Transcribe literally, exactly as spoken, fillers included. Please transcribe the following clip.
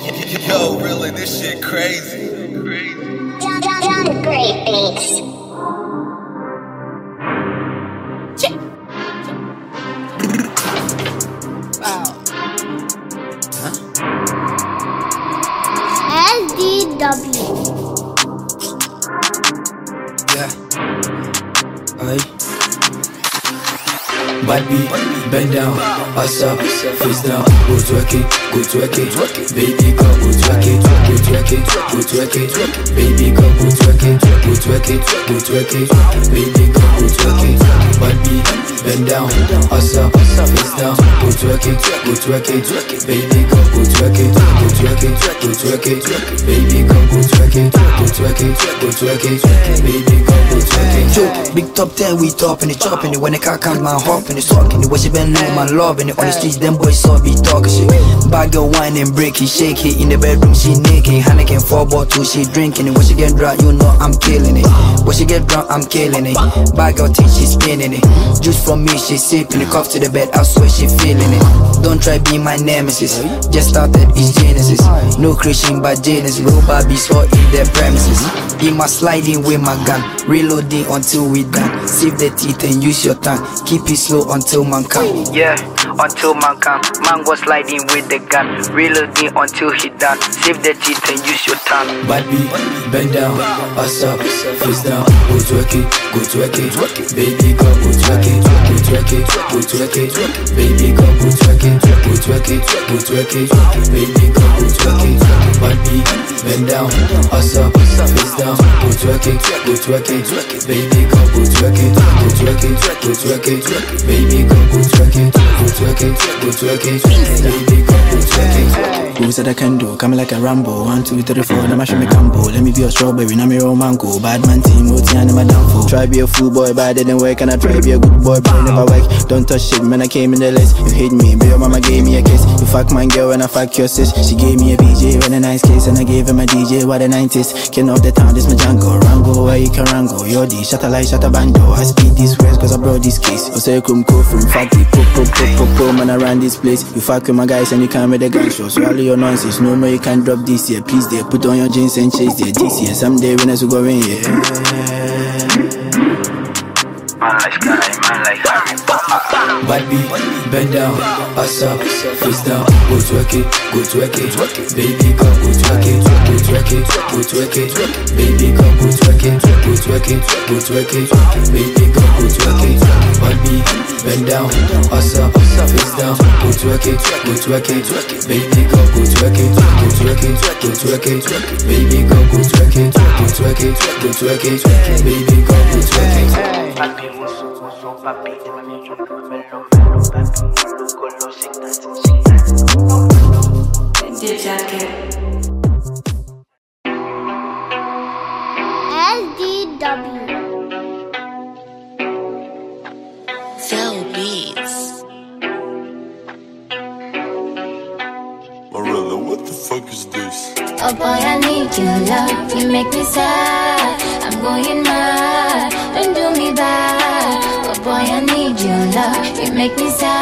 Yo, really, this shit crazy. Crazy. Young, young, young, great beats. Wow. Huh? L D W. Yeah. Aye. Bad beat, bend down, ass up, face down, go twerk it, go twerk it, baby girl, go twerk it, go twerk it, go twerk it, baby girl, go twerk it, go twerk it, go twerk it, baby girl, go twerk it. Bad beat, bend down, ass up, face down, go twerk it, go twerk it, baby girl, go twerk it, go twerk it, go twerk it, baby girl, go twerk it, go twerk it, go twerk it, baby girl, go twerk it. Yo, big top ten, we top in the chopping it. When the car comes, man hopping it, talking it. What she been doing, man loving it. On the streets, them boys saw be talking shit. Bad girl whine and break it, shake it. In the bedroom, she naked. Hannah four bottles, she drinking it. When she get drunk, you know I'm killing it. When she get drunk, I'm killing it. Bad girl think she spinning it. Juice from me, she sipping it. Cuff to the bed, I swear she feeling it. Don't try be my nemesis. Just started, it's Genesis. No Christian, but Genesis. Real Barbies all in their premises. In my sliding with my gun, reloading until we done. Save the teeth and use your tongue. Keep it slow until man come. Yeah, until man come. Man was sliding with the gun, reloading until he done. Save the teeth and use your tongue. Bad beat, bend down, ass up, face down, go twerk it, go twerk it, baby girl, go twerk it, go twerk it, go twerk it, baby girl, go twerk it, go twerk it, go twerk it, baby girl, go twerk it. Bad beat, bend down, ass up, face down, go twerk it, go twerk it, baby girl, go twerk it, go twerk it, go twerk it, baby girl, go twerk it, go twerk it, go twerk it, baby girl, go twerk it. Who said I can do? Coming like a Rambo. One, two, three, four, now I show me combo. Let me be a strawberry, now me roll mango. Bad man team, O T and my downfall. Try be a fool boy, but I didn't work. And I try be a good boy, but I never work. Don't touch shit, man, I came in the list. You hate me, but your mama gave me a kiss. You fuck my girl and I fuck your sis. She gave me a B J with a nice case, and I gave him a D J, what a nineties. King of the town, this my Django. Rango, where you can rango. Yo, D, shut a light, shut a bando. I speak these words cause I brought this case. I say, come go from fatty, pop, pop, pop, pop, pop, man, around this place. You fuck with my guys and you come with the gun show. So all your nonsense, no more you can drop this year. Please, there, put on your jeans and chase there. This year, someday winners will go in here. Man like Sky, man like Harry Potter. Bad beat, bend down, ass up, face down, go twerk it, go twerk it, baby girl, go twerk it, go twerk it, go twerk it, baby girl, go twerk it, go twerk it, go twerk it, baby girl, go twerk it. Bad beat, bend down, ass up, face down, go twerk it, go twerk it, baby girl, go twerk it, go twerk it, go twerk it, baby girl, go twerk it, go twerk it, go twerk it, baby girl, go twerk it. Papi, muso, muso, papi, mami, yo no me lo veo, papi, yo con los signos, The jacket. L D W. Phil Beats. Marilla, what the fuck is this? Oh boy, I need your love. You make me sad. I'm going mad. Don't do me bad. Oh boy, I need your love. You make me sad.